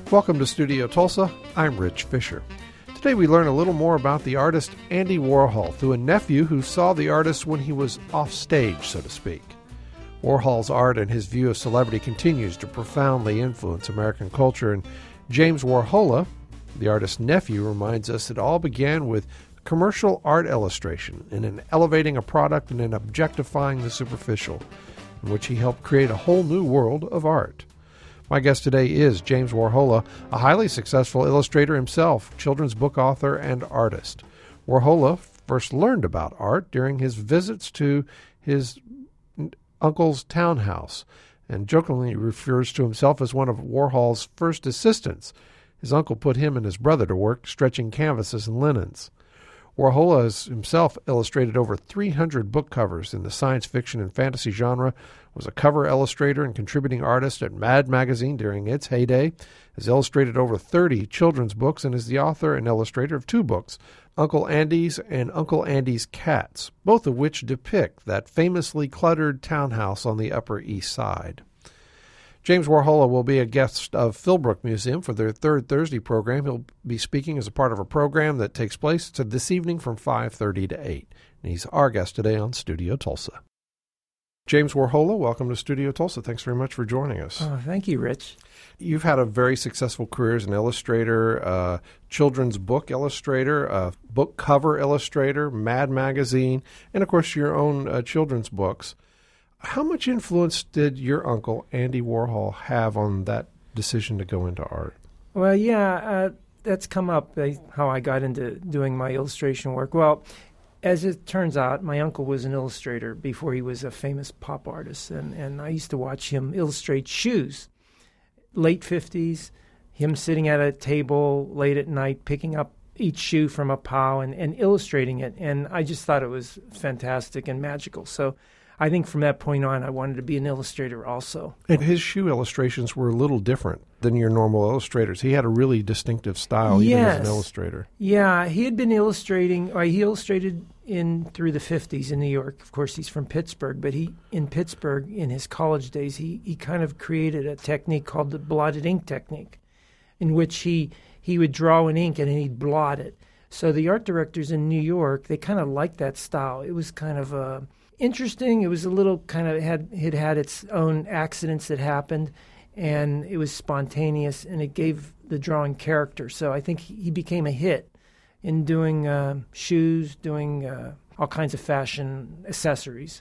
Welcome to Studio Tulsa. I'm Rich Fisher. Today we learn a little more about the artist Andy Warhol through a nephew who saw the artist when he was off stage, so to speak. Warhol's art and his view of celebrity continues to profoundly influence American culture, and James Warhola, the artist's nephew, reminds us it all began with commercial art illustration and in elevating a product and in objectifying the superficial, in which he helped create a whole new world of art. My guest today is James Warhola, a highly successful illustrator himself, children's book author, and artist. Warhola first learned about art during his visits to his uncle's townhouse, and jokingly refers to himself as one of Warhol's first assistants. His uncle put him and his brother to work stretching canvases and linens. Warhola has himself illustrated over 300 book covers in the science fiction and fantasy genre, was a cover illustrator and contributing artist at Mad Magazine during its heyday, has illustrated over 30 children's books, and is the author and illustrator of two books, Uncle Andy's and Uncle Andy's Cats, both of which depict that famously cluttered townhouse on the Upper East Side. James Warhola will be a guest of Philbrook Museum for their third Thursday program. He'll be speaking as a part of a program that takes place this evening from 5:30 to 8. And he's our guest today on Studio Tulsa. James Warhola, welcome to Studio Tulsa. Thanks very much for joining us. Oh, thank you, Rich. You've had a very successful career as an illustrator, children's book illustrator, book cover illustrator, Mad Magazine, and, of course, your own children's books. How much influence did your uncle, Andy Warhol, have on that decision to go into art? Well, yeah, that's come up, how I got into doing my illustration work. Well, as it turns out, my uncle was an illustrator before he was a famous pop artist, and I used to watch him illustrate shoes. Late 50s, him sitting at a table late at night, picking up each shoe from a pile and illustrating it, and I just thought it was fantastic and magical. So I think from that point on, I wanted to be an illustrator also. And his shoe illustrations were a little different than your normal illustrators. He had a really distinctive style, even as an illustrator. Yeah, he had been illustrating, he illustrated through the 50s in New York. Of course, he's from Pittsburgh, but in Pittsburgh, in his college days, he kind of created a technique called the blotted ink technique, in which he would draw in ink and then he'd blot it. So the art directors in New York, they kind of liked that style. It was kind of interesting. It was a little kind of, it had its own accidents that happened, and it was spontaneous, and it gave the drawing character. So I think he became a hit in doing shoes, doing all kinds of fashion accessories,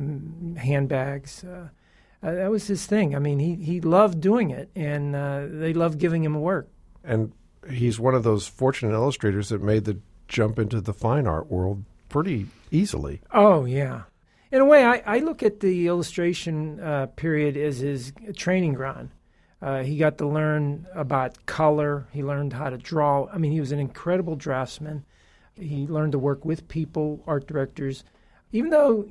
handbags. That was his thing. I mean, he loved doing it, and they loved giving him work. And he's one of those fortunate illustrators that made the jump into the fine art world pretty easily. Oh, yeah. In a way, I look at the illustration period as his training ground. He got to learn about color. He learned how to draw. I mean, he was an incredible draftsman. He learned to work with people, art directors. Even though,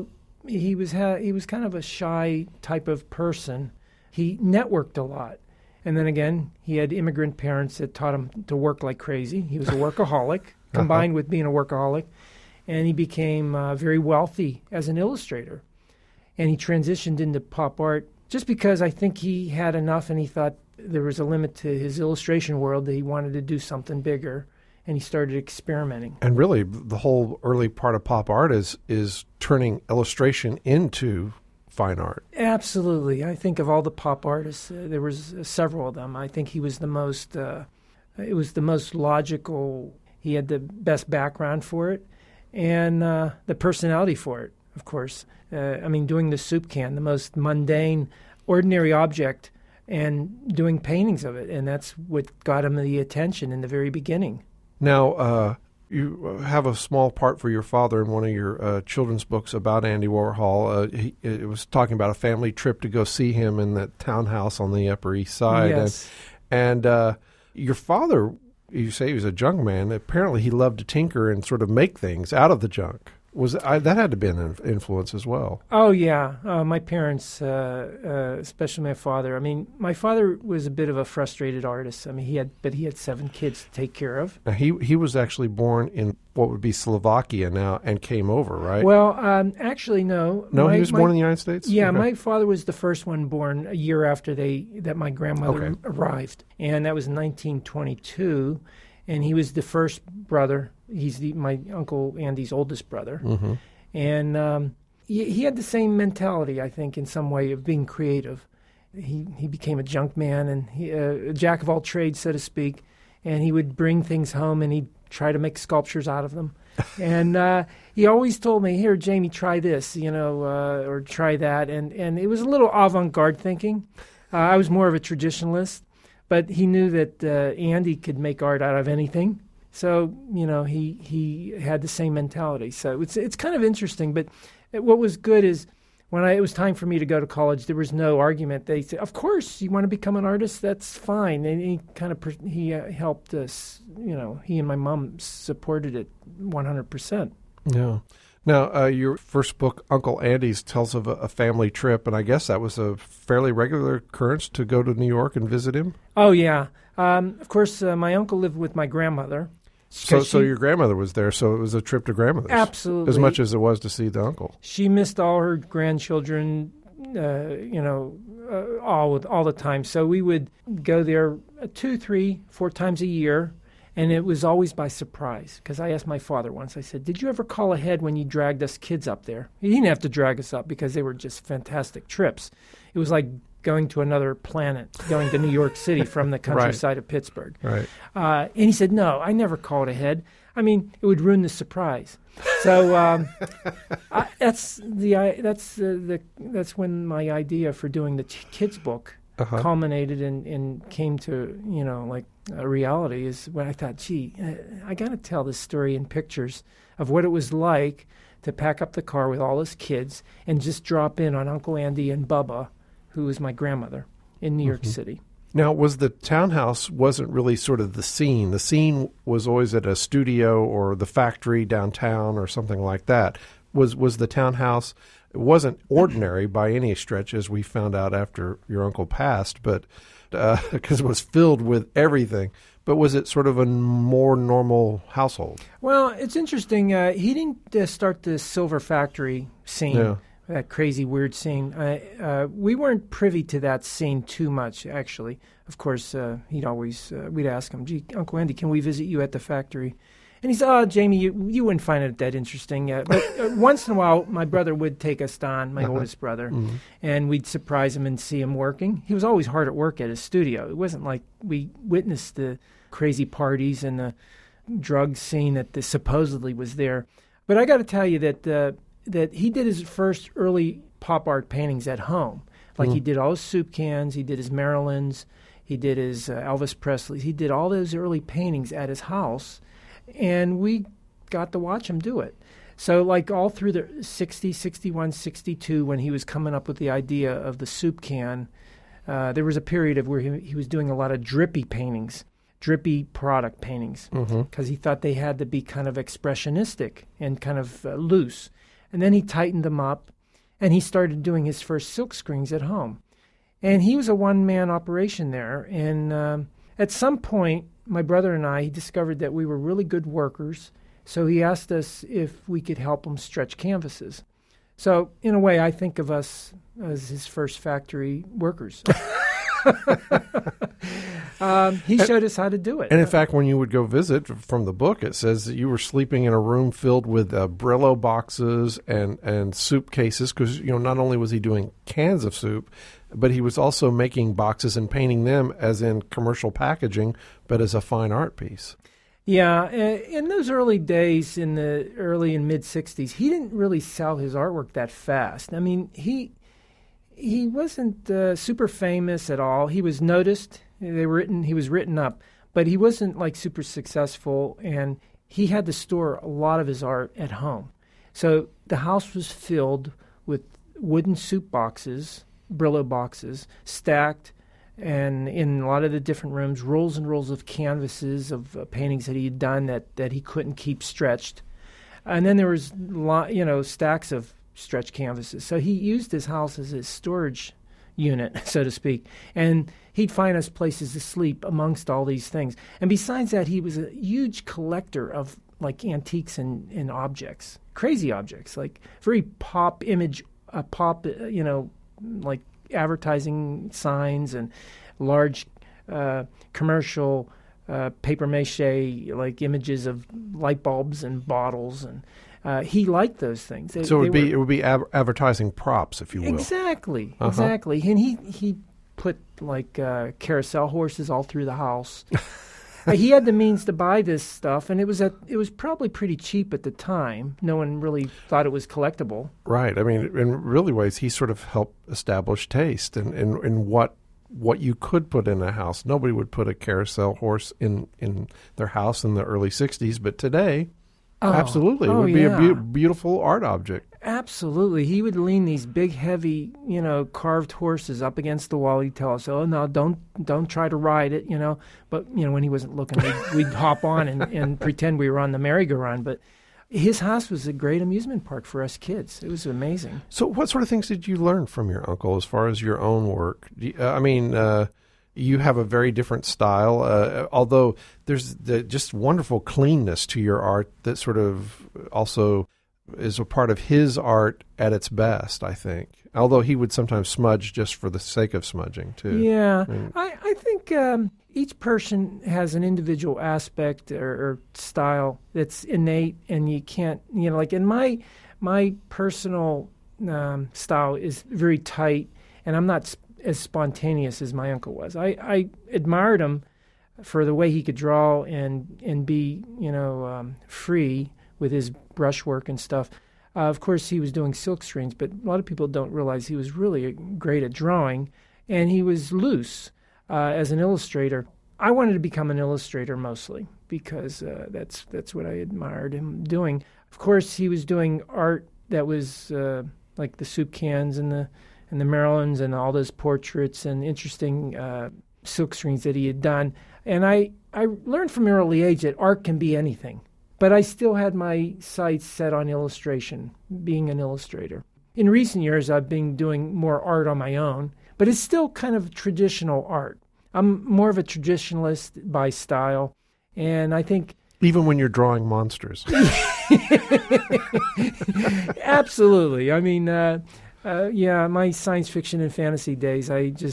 he was kind of a shy type of person, he networked a lot. And then again, he had immigrant parents that taught him to work like crazy. He was a workaholic, combined with being a workaholic. And he became very wealthy as an illustrator. And he transitioned into pop art just because I think he had enough and he thought there was a limit to his illustration world, that he wanted to do something bigger, and he started experimenting. And really, the whole early part of pop art is turning illustration into fine art. Absolutely. I think of all the pop artists, there was several of them. I think he was the most logical. He had the best background for it. And the personality for it, of course. Doing the soup can, the most mundane, ordinary object, and doing paintings of it. And that's what got him the attention in the very beginning. Now, you have a small part for your father in one of your children's books about Andy Warhol. It was talking about a family trip to go see him in that townhouse on the Upper East Side. Yes. And your father, you say he was a junk man. Apparently he loved to tinker and sort of make things out of the junk. That had to be an influence as well? Oh, yeah. My parents, especially my father. I mean, my father was a bit of a frustrated artist. I mean, he had 7 kids to take care of. Now, he was actually born in what would be Slovakia now and came over, right? Well, actually, no. No, he was born in the United States? Yeah, Okay. my father was the first one born a year after that my grandmother arrived. And that was 1922. And he was the first brother. He's my Uncle Andy's oldest brother. Mm-hmm. And he had the same mentality, I think, in some way of being creative. He became a junk man and a jack of all trades, so to speak. And he would bring things home and he'd try to make sculptures out of them. And he always told me, here, Jamie, try this, or try that. And it was a little avant-garde thinking. I was more of a traditionalist. But he knew that Andy could make art out of anything. So, he had the same mentality. So it's kind of interesting. But what was good is when it was time for me to go to college, there was no argument. They said, of course, you want to become an artist? That's fine. And he helped us. He and my mom supported it 100%. Yeah. Now, your first book, Uncle Andy's, tells of a family trip, and I guess that was a fairly regular occurrence to go to New York and visit him? Oh, yeah. Of course, my uncle lived with my grandmother. So your grandmother was there, so it was a trip to grandmother's. Absolutely. As much as it was to see the uncle. She missed all her grandchildren, all the time. So we would go there 2, 3, 4 times a year. And it was always by surprise, because I asked my father once, I said, did you ever call ahead when you dragged us kids up there? He didn't have to drag us up because they were just fantastic trips. It was like going to another planet, going to New York City from the countryside of Pittsburgh. Right. And he said, no, I never called ahead. I mean, it would ruin the surprise. So that's when my idea for doing the kids book culminated and came to, like a reality, is when I thought, gee, I got to tell this story in pictures of what it was like to pack up the car with all his kids and just drop in on Uncle Andy and Bubba, who was my grandmother, in New York City. Now, was the townhouse wasn't really sort of the scene? The scene was always at a studio or the factory downtown or something like that. Was the townhouse? It wasn't ordinary by any stretch, as we found out after your uncle passed, but because it was filled with everything. But was it sort of a more normal household? Well, it's interesting. He didn't start the Silver Factory scene, that crazy, weird scene. We weren't privy to that scene too much, actually. Of course, we'd ask him, gee, Uncle Andy, can we visit you at the factory? And he said, oh, Jamie, you wouldn't find it that interesting. But once in a while, my brother would take us down, my oldest brother, and we'd surprise him and see him working. He was always hard at work at his studio. It wasn't like we witnessed the crazy parties and the drug scene that supposedly was there. But I got to tell you that he did his first early pop art paintings at home. Like he did all his soup cans, he did his Marilyns, he did his Elvis Presley. He did all those early paintings at his house. And we got to watch him do it. So like all through the 60, 61, 62, when he was coming up with the idea of the soup can, there was a period of where he was doing a lot of drippy paintings, drippy product paintings, because he thought they had to be kind of expressionistic and kind of loose. And then he tightened them up, and he started doing his first silk screens at home. And he was a one-man operation there. And at some point, my brother and he discovered that we were really good workers, so he asked us if we could help him stretch canvases. So, in a way, I think of us as his first factory workers. He showed us how to do it. And in fact, when you would go visit, from the book, it says that you were sleeping in a room filled with Brillo boxes and soup cases, because not only was he doing cans of soup, but he was also making boxes and painting them as in commercial packaging, but as a fine art piece. Yeah, in those early days, in the early and mid-'60s, he didn't really sell his artwork that fast. I mean, he wasn't super famous at all. He was noticed. He was written up, but he wasn't like super successful, and he had to store a lot of his art at home. So the house was filled with wooden soup boxes, Brillo boxes, stacked, and in a lot of the different rooms, rolls and rolls of canvases of paintings that he had done that he couldn't keep stretched. And then there was, stacks of stretch canvases. So he used his house as his storage unit, so to speak. And he'd find us places to sleep amongst all these things. And besides that, he was a huge collector of like antiques and objects, crazy objects, like very like advertising signs and large commercial paper mache, like images of light bulbs and bottles, and he liked those things. It would be advertising props, if you will. Exactly. And he put like carousel horses all through the house. He had the means to buy this stuff, and it was probably pretty cheap at the time. No one really thought it was collectible. Right. I mean, in really ways, he sort of helped establish taste in what you could put in a house. Nobody would put a carousel horse in their house in the early 60s, but today, absolutely, it would be a beautiful art object. Absolutely. He would lean these big, heavy, carved horses up against the wall. He'd tell us, "Oh, no, don't try to ride it," But, when he wasn't looking, we'd hop on and pretend we were on the merry-go-round. But his house was a great amusement park for us kids. It was amazing. So what sort of things did you learn from your uncle as far as your own work? You have a very different style, although there's just wonderful cleanness to your art that sort of also is a part of his art at its best, I think. Although he would sometimes smudge just for the sake of smudging, too. Yeah. I think each person has an individual aspect or style that's innate, and you can't, like in my personal style is very tight, and I'm not as spontaneous as my uncle was. I admired him for the way he could draw and be, free with his brushwork and stuff. Of course, he was doing silk screens, but a lot of people don't realize he was really great at drawing, and he was loose as an illustrator. I wanted to become an illustrator mostly because that's what I admired him doing. Of course, he was doing art that was like the soup cans and the Marylands and all those portraits and interesting silk screens that he had done. And I learned from an early age that art can be anything. But I still had my sights set on illustration, being an illustrator. In recent years, I've been doing more art on my own, but it's still kind of traditional art. I'm more of a traditionalist by style, and I think... Even when you're drawing monsters. Absolutely. I mean... my science fiction and fantasy days,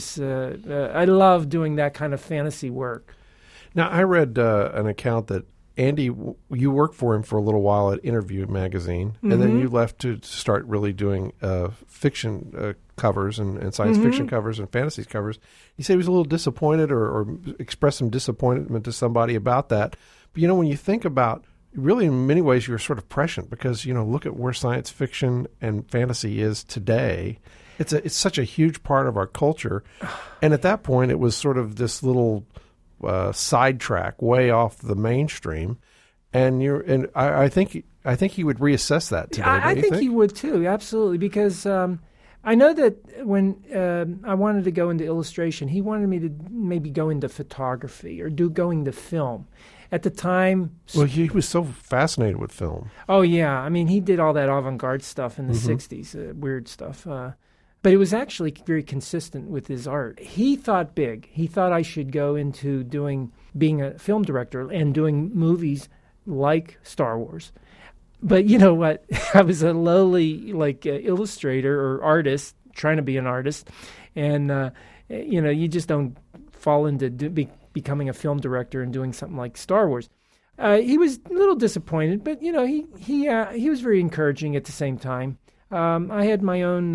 I love doing that kind of fantasy work. Now, I read an account that Andy, you worked for him for a little while at Interview magazine, and then you left to start really doing fiction covers and science fiction covers and fantasy covers. He said he was a little disappointed or expressed some disappointment to somebody about that. But, when you think about really, in many ways, you're sort of prescient because, look at where science fiction and fantasy is today. It's such a huge part of our culture. And at that point, it was sort of this little sidetrack way off the mainstream. And I think he would reassess that today. I think he would too, absolutely, because I know that when I wanted to go into illustration, he wanted me to maybe go into photography or go into film. At the time... Well, he was so fascinated with film. Oh, yeah. I mean, he did all that avant-garde stuff in the 60s, weird stuff. But it was actually very consistent with his art. He thought big. He thought I should go into being a film director and doing movies like Star Wars. But you know what? I was a lowly illustrator or artist, trying to be an artist. And, you just don't fall into becoming a film director and doing something like Star Wars. He was a little disappointed, but he was very encouraging at the same time. I had my own.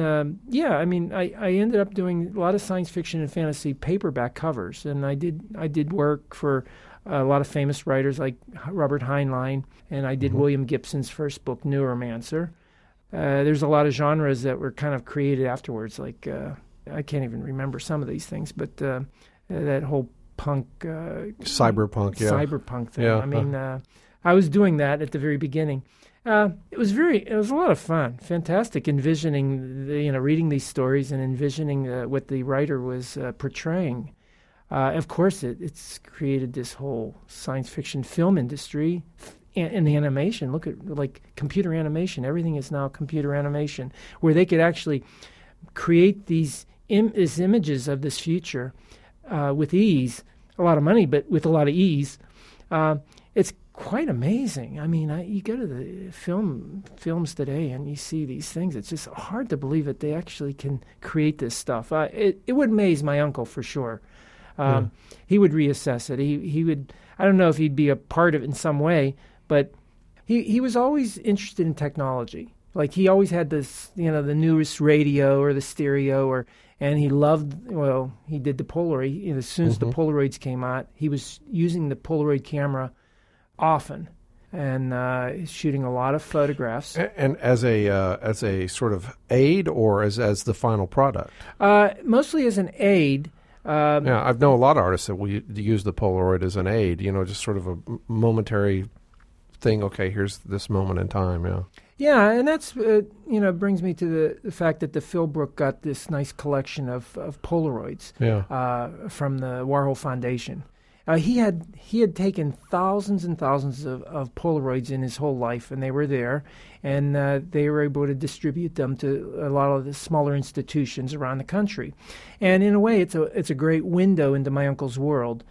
I ended up doing a lot of science fiction and fantasy paperback covers, and I did work for a lot of famous writers like Robert Heinlein, and I did William Gibson's first book, Neuromancer. There's a lot of genres that were kind of created afterwards, like I can't even remember some of these things, but that whole punk cyberpunk thing. Yeah. I mean, I was doing that at the very beginning. It was a lot of fun, fantastic, envisioning reading these stories and envisioning what the writer was portraying. Of course, it's created this whole science fiction film industry in animation. Look at like computer animation. Everything is now computer animation, where they could actually create these images of this future with ease. A lot of money, but with a lot of ease. It's quite amazing. I mean, you go to the films today and you see these things. It's just hard to believe that they actually can create this stuff. It would amaze my uncle for sure. He would reassess it. He would. I don't know if he'd be a part of it in some way, but he was always interested in technology. Like he always had this, the newest radio or the stereo, and he loved. Well, he did the Polaroid. As soon as the Polaroids came out, he was using the Polaroid camera often and shooting a lot of photographs. And as a sort of aid or as the final product? Mostly as an aid. I know a lot of artists that we use the Polaroid as an aid, just sort of a momentary thing. Okay, here's this moment in time, yeah. Yeah, and that's, brings me to the fact that the Philbrook got this nice collection of Polaroids from the Warhol Foundation. He had taken thousands and thousands of Polaroids in his whole life, and they were there, and they were able to distribute them to a lot of the smaller institutions around the country. And in a way, it's a great window into my uncle's world.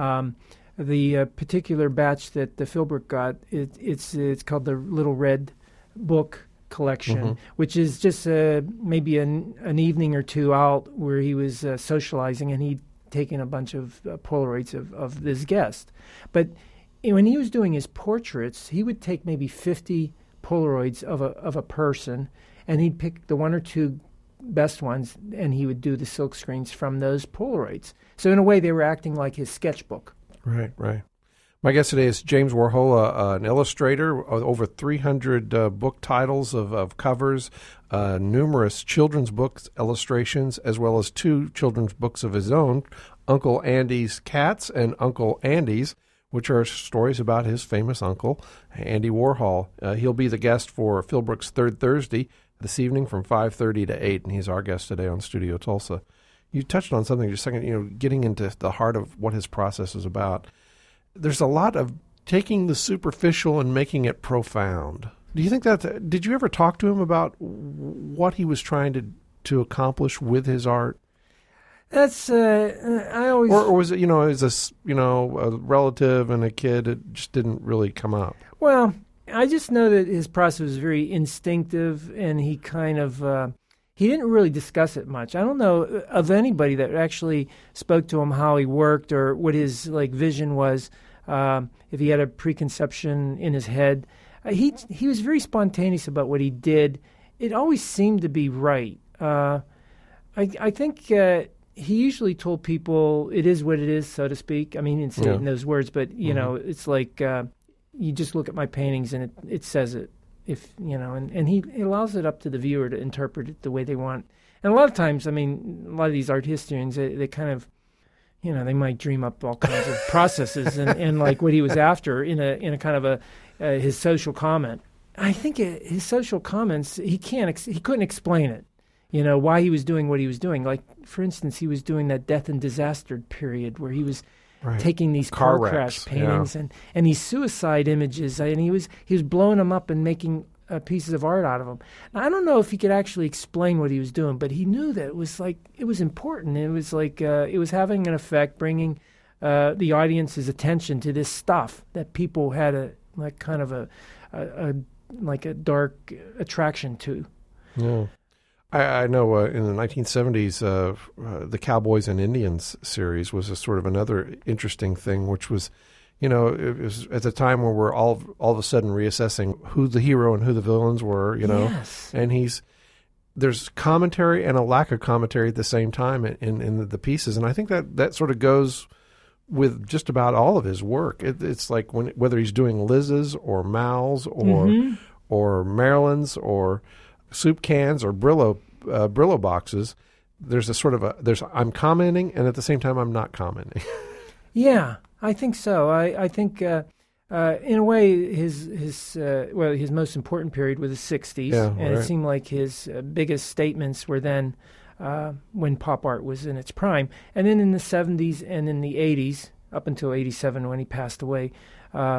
The particular batch that the Philbrook got, it's called the Little Red Book collection, which is just maybe an evening or two out where he was socializing, and he'd taken a bunch of Polaroids of this guest. But when he was doing his portraits, he would take maybe 50 Polaroids of a person, and he'd pick the one or two best ones, and he would do the silk screens from those Polaroids. So in a way, they were acting like his sketchbook. Right. My guest today is James Warhol, an illustrator, over 300 book titles of covers, numerous children's books, illustrations, as well as 2 children's books of his own, Uncle Andy's Cats and Uncle Andy's, which are stories about his famous uncle, Andy Warhol. He'll be the guest for Philbrook's Third Thursday this evening from 5:30 to 8, and he's our guest today on Studio Tulsa. You touched on something just a second, getting into the heart of what his process is about. There's a lot of taking the superficial and making it profound. Do you think did you ever talk to him about what he was trying to accomplish with his art? That's, I always... Or was it, as a relative and a kid, it just didn't really come up? Well, I just know that his process was very instinctive, and he kind of... he didn't really discuss it much. I don't know of anybody that actually spoke to him how he worked or what his vision was, if he had a preconception in his head. He was very spontaneous about what he did. It always seemed to be right. I think he usually told people it is what it is, so to speak. I mean, he didn't say it in those words, but it's like you just look at my paintings and it says it. And he allows it up to the viewer to interpret it the way they want. And a lot of times, I mean, a lot of these art historians, they kind of, they might dream up all kinds of processes and like what he was after in a kind of his social comment. I think his social comments, he couldn't explain it. Why he was doing what he was doing. Like, for instance, he was doing that death and disaster period where he was taking these car crash paintings and these suicide images, and he was blowing them up and making pieces of art out of them. Now, I don't know if he could actually explain what he was doing, but he knew that it was important. It was like it was having an effect, bringing the audience's attention to this stuff that people had a dark attraction to. Yeah. I know in the 1970s, the Cowboys and Indians series was a sort of another interesting thing, which was, it was at the time where we're all of a sudden reassessing who the hero and who the villains were, Yes. And there's commentary and a lack of commentary at the same time in the pieces. And I think that sort of goes with just about all of his work. It's like whether he's doing Liz's or Mal's or Marilyn's or soup cans or Brillo boxes, there's a sort of I'm commenting, and at the same time I'm not commenting. Yeah, I think so. I think in a way his most important period was the 60s, It seemed like his biggest statements were then when pop art was in its prime, and then in the 70s and in the 80s up until 87 when he passed away.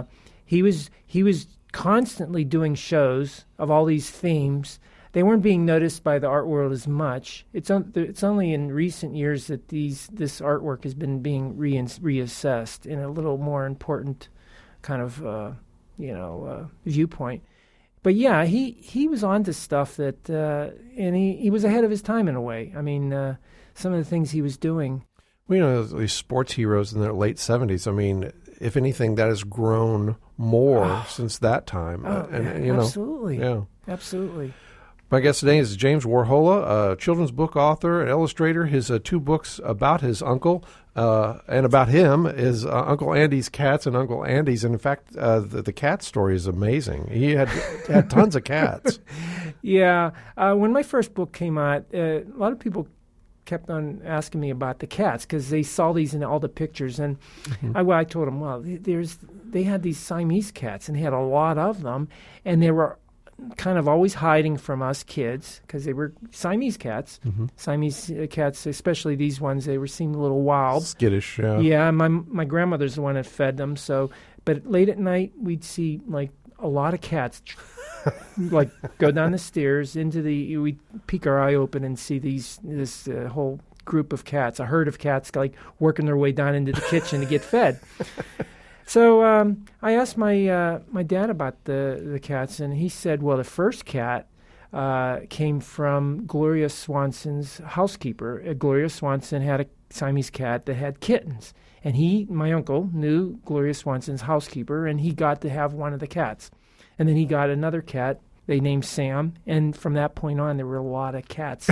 he was constantly doing shows of all these themes. They weren't being noticed by the art world as much. It's only in recent years that this artwork has been being reassessed in a little more important kind of viewpoint. But yeah, he was onto stuff that, and he was ahead of his time in a way. I mean, some of the things he was doing. Well, these sports heroes in the late 70s, I mean, if anything, that has grown more since that time. Absolutely. Yeah. Absolutely. My guest today is James Warhola, a children's book author and illustrator. His 2 books about his uncle and about him is Uncle Andy's Cats and Uncle Andy's. And in fact, the cat story is amazing. He had tons of cats. Yeah. When my first book came out, a lot of people kept on asking me about the cats because they saw these in all the pictures. And I told them, well, they had these Siamese cats, and they had a lot of them, and they were kind of always hiding from us kids because they were Siamese cats. Siamese cats, especially these ones, seemed a little wild. Skittish, yeah. Yeah, my grandmother's the one that fed them. So, but late at night, we'd see like a lot of cats like go down the stairs we'd peek our eye open and see this whole group of cats, a herd of cats like working their way down into the kitchen to get fed. So I asked my dad about the cats, and he said, well, the first cat came from Gloria Swanson's housekeeper. Gloria Swanson had a Siamese cat that had kittens, and my uncle, knew Gloria Swanson's housekeeper, and he got to have one of the cats. And then he got another cat they named Sam, and from that point on, there were a lot of cats.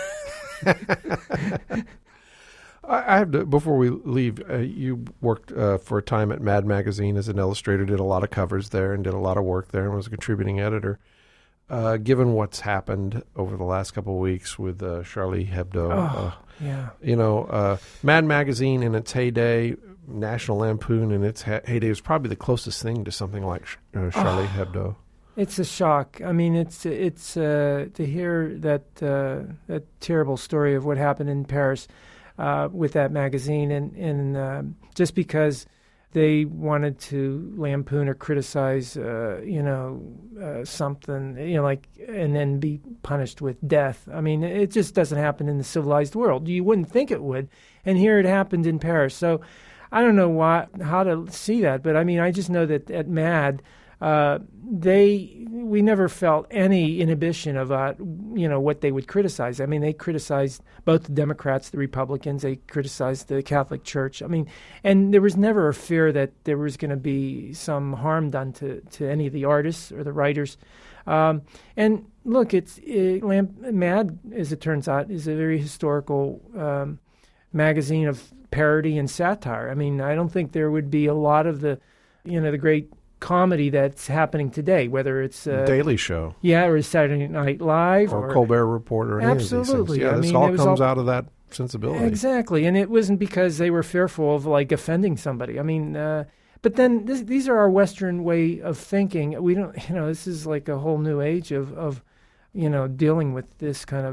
I have to, before we leave, you worked for a time at Mad Magazine as an illustrator, did a lot of covers there and did a lot of work there and was a contributing editor. Given what's happened over the last couple of weeks with Charlie Hebdo, Mad Magazine in its heyday, National Lampoon in its heyday was probably the closest thing to something like Charlie Hebdo. It's a shock. I mean, it's to hear that terrible story of what happened in Paris. With that magazine, and just because they wanted to lampoon or criticize, something, and then be punished with death. I mean, it just doesn't happen in the civilized world. You wouldn't think it would, and here it happened in Paris. So I don't know how to see that, but I mean, I just know that at MAD, we never felt any inhibition about what they would criticize. I mean, they criticized both the Democrats, the Republicans. They criticized the Catholic Church. I mean, and there was never a fear that there was going to be some harm done to any of the artists or the writers. And look, MAD, as it turns out, is a very historical magazine of parody and satire. I mean, I don't think there would be a lot of the great comedy that's happening today, whether it's Daily Show, or Saturday Night Live, or Colbert Report, or any absolutely. of these things. Yeah, this all comes out of that sensibility. Exactly, and it wasn't because they were fearful of like offending somebody. I mean, but then these are our Western way of thinking. We don't, this is like a whole new age of dealing with this kind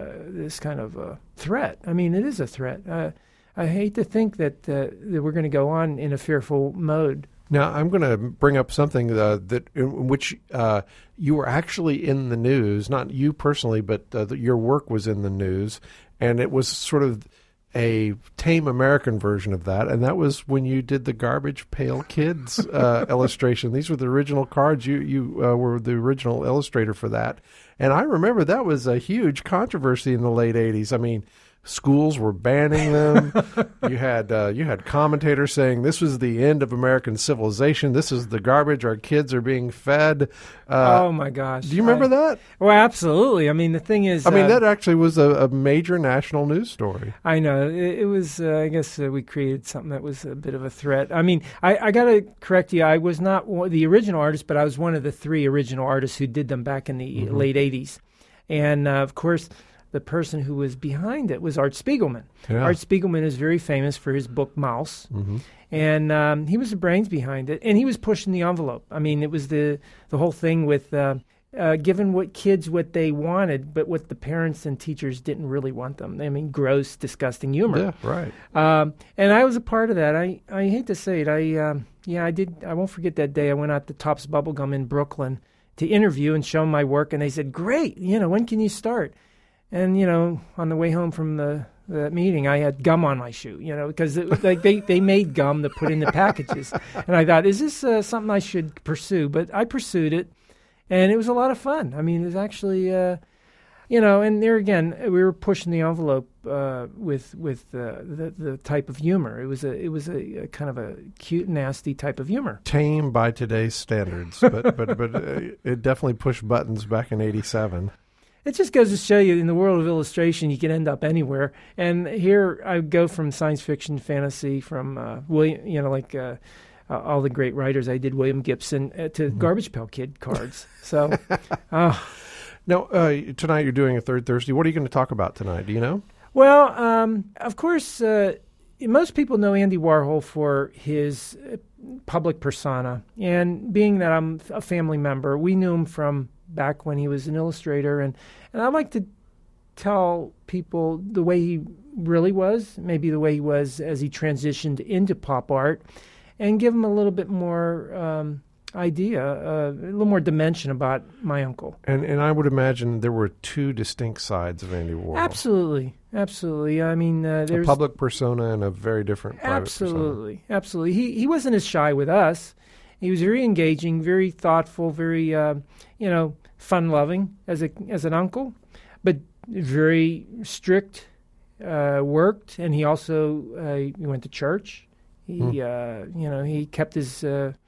of threat. I mean, it is a threat. I hate to think that we're going to go on in a fearful mode. Now, I'm going to bring up something that in which you were actually in the news, not you personally, but your work was in the news, and it was sort of a tame American version of that, and that was when you did the Garbage Pail Kids illustration. These were the original cards. You were the original illustrator for that, and I remember that was a huge controversy in the late 80s. I mean, schools were banning them. You had commentators saying this was the end of American civilization. This is the garbage our kids are being fed. Oh my gosh! Do you remember that? Well, absolutely. I mean, the thing is, that actually was a major national news story. I know it was. I guess we created something that was a bit of a threat. I mean, I got to correct you. I was not the original artist, but I was one of the 3 original artists who did them back in the late 80s, and of course, the person who was behind it was Art Spiegelman. Yeah. Art Spiegelman is very famous for his book Mouse, and he was the brains behind it, and he was pushing the envelope. I mean, it was the whole thing with giving what they wanted, but what the parents and teachers didn't really want them. I mean, gross, disgusting humor. Yeah, right. And I was a part of that. I hate to say it. I did. I won't forget that day. I went out to Topps Bubblegum in Brooklyn to interview and show them my work, and they said, "Great, when can you start?" And on the way home from that meeting, I had gum on my shoe, because it was like they made gum to put in the packages, and I thought, is this something I should pursue? But I pursued it, and it was a lot of fun. I mean, it was actually, and there again, we were pushing the envelope with the type of humor. It was a kind of a cute, nasty type of humor. Tame by today's standards, but it definitely pushed buttons back in '87. It just goes to show you, in the world of illustration, you can end up anywhere. And here I go from science fiction, fantasy, from William, all the great writers. I did William Gibson to Garbage Pail Kid cards. So, now tonight you're doing a Third Thursday. What are you going to talk about tonight? Do you know? Well, of course, most people know Andy Warhol for his public persona, and being that I'm a family member, we knew him from back when he was an illustrator, and I like to tell people the way he really was, maybe the way he was as he transitioned into pop art, and give them a little bit more idea, a little more dimension about my uncle. And I would imagine there were two distinct sides of Andy Warhol. Absolutely. I mean, there's a public persona and a very different private persona. Absolutely. He wasn't as shy with us. He was very engaging, very thoughtful, very fun-loving as an uncle, but very strict. Worked, and he also he went to church. He kept his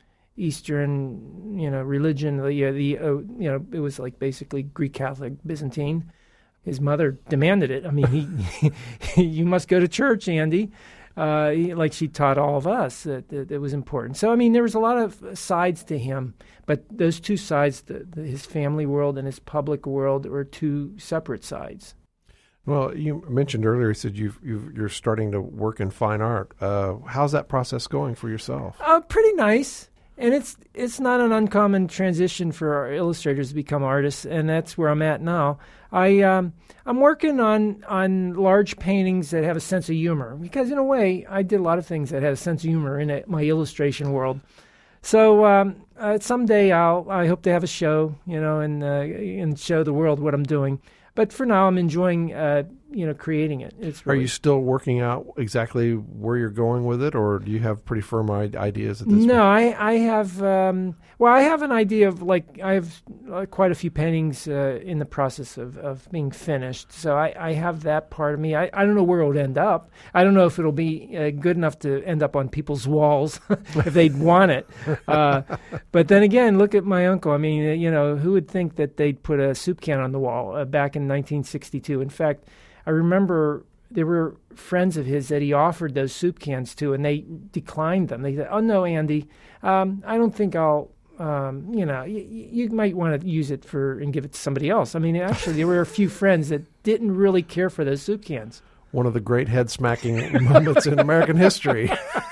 Eastern religion. It was like basically Greek Catholic Byzantine. His mother demanded it. I mean, you must go to church, Andy. Like she taught all of us that it was important. So, I mean, there was a lot of sides to him, but those two sides, his family world and his public world, were two separate sides. Well, you mentioned earlier, you said you're starting to work in fine art. How's that process going for yourself? Pretty nice. And it's not an uncommon transition for our illustrators to become artists, and that's where I'm at now. I'm working on large paintings that have a sense of humor, because in a way I did a lot of things that had a sense of humor in my illustration world. So someday I hope to have a show, and show the world what I'm doing. But for now, I'm enjoying, creating it. Are you still working out exactly where you're going with it, or do you have pretty firm ideas at this point? No, I have. I have an idea of I have quite a few paintings in the process of being finished. So I have that part of me. I don't know where it'll end up. I don't know if it'll be good enough to end up on people's walls if they'd want it. But then again, look at my uncle. I mean, who would think that they'd put a soup can on the wall back in 1962? In fact, I remember there were friends of his that he offered those soup cans to, and they declined them. They said, "Oh no, Andy, I don't think I'll. You might want to use it and give it to somebody else." I mean, actually, there were a few friends that didn't really care for those soup cans. One of the great head-smacking moments in American history.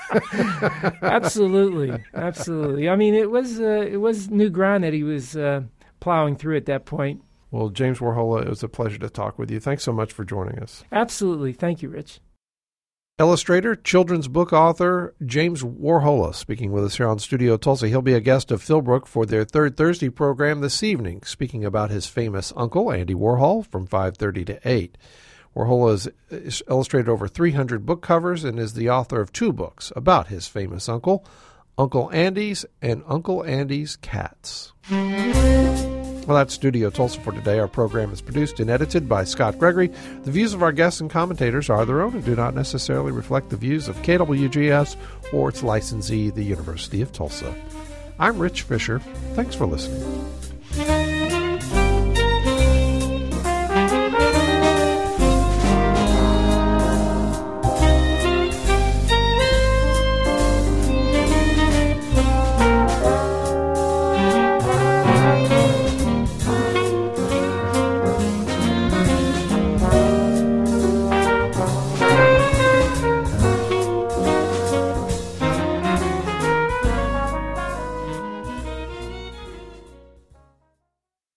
Absolutely. I mean, it was new ground that he was plowing through at that point. Well, James Warhol, it was a pleasure to talk with you. Thanks so much for joining us. Absolutely. Thank you, Rich. Illustrator, children's book author, James Warhol, speaking with us here on Studio Tulsa. He'll be a guest of Philbrook for their Third Thursday program this evening, speaking about his famous uncle, Andy Warhol, from 5:30 to 8. Warhol has illustrated over 300 book covers and is the author of 2 books about his famous uncle, Uncle Andy's and Uncle Andy's Cats. Well, that's Studio Tulsa for today. Our program is produced and edited by Scott Gregory. The views of our guests and commentators are their own and do not necessarily reflect the views of KWGS or its licensee, the University of Tulsa. I'm Rich Fisher. Thanks for listening.